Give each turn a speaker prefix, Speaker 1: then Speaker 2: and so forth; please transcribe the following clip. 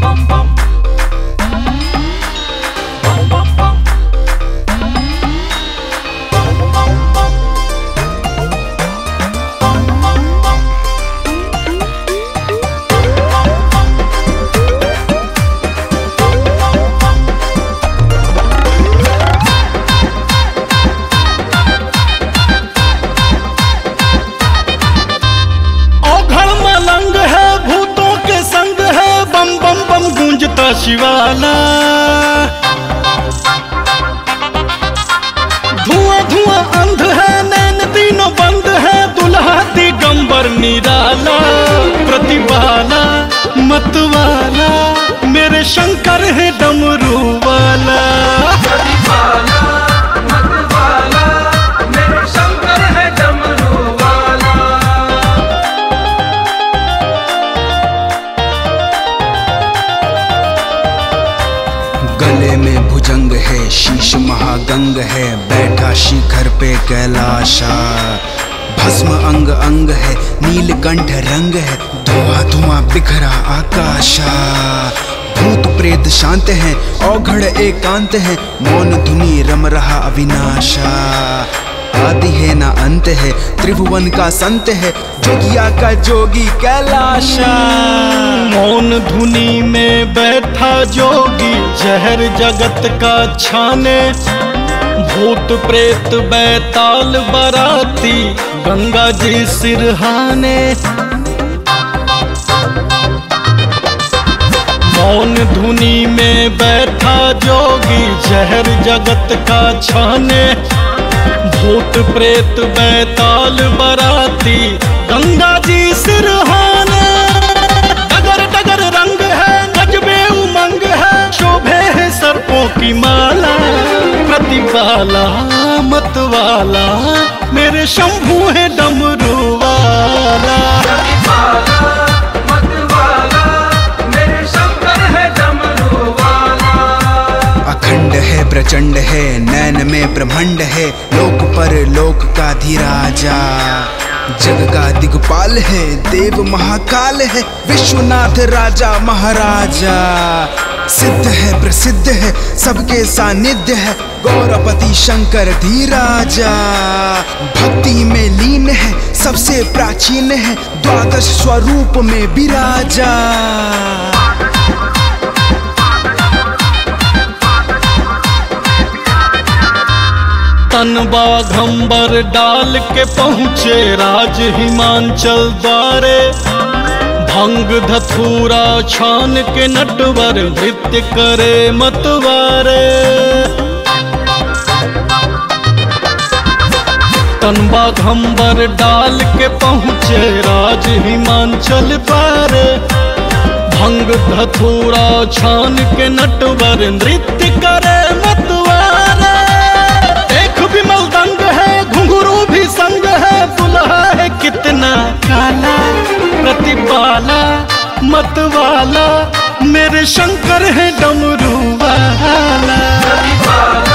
Speaker 1: शिवाला धुआं धुआं अंध है, नैन तीनों बंद है, दुल्हा दिगंबर निराला, प्रतिबाला मतवाला, मेरे शंकर है डमरू वाला।
Speaker 2: प्रतिबाला मतवाला, मेरे शंकर है डमरू वाला।
Speaker 3: गले में भुजंग है, शीश महागंग है, बैठा शिखर पे कैलाशा। भस्म अंग अंग है, नीलकंठ रंग है, धुआं धुआं बिखरा आकाशा। भूत प्रेत शांत है, औघड़ एकांत है, मौन धुनी रम रहा अविनाशा। आदि है ना अंत है, त्रिभुवन का संत है, जोगिया का जोगी कैलाशा।
Speaker 1: मौन धुनी में बैठा जोगी, जहर जगत का छाने, भूत प्रेत बैताल बराती, गंगा जी सिरहाने। मौन धुनी में बैठा जोगी, जहर जगत का छाने, भूत प्रेत बैताल बराती, गंगा जी सिरहाने। डगर डगर रंग है, गजबे उमंग है, शोभे है सर्पों की माला, प्रतिबाला मतवाला, मेरे शंभू है डमरू वाला।
Speaker 2: प्रतिबाला मतवाला, मेरे शंकर है डमरू वाला।
Speaker 3: अखंड है प्रचंड है, नैन में ब्रह्मांड है, लोक पर लोक का धीराजा। जग का दिगपाल है, देव महाकाल है, विश्वनाथ राजा महाराजा। सिद्ध है प्रसिद्ध है, सबके सानिध्य है, गौरपति शंकर धीराजा। भक्ति में लीन है, सबसे प्राचीन है, द्वादश स्वरूप में विराजा।
Speaker 1: तन बाघंबर डाल के पहुँचे राज हिमांचल द्वारे, भंग धथूरा छान के नटवर नृत्य करे मतवारे। तन बाघंबर डाल के पहुँचे राज हिमांचल द्वारे, भंग धथूरा छान के नटवर नृत्य करे मतवारे। विमल दंग है, घुंघरू भी संग है, दुल्हा है कितना काला, प्रतिबाला मतवाला, मेरे शंकर है डमरू वाला।
Speaker 2: प्रतिबाला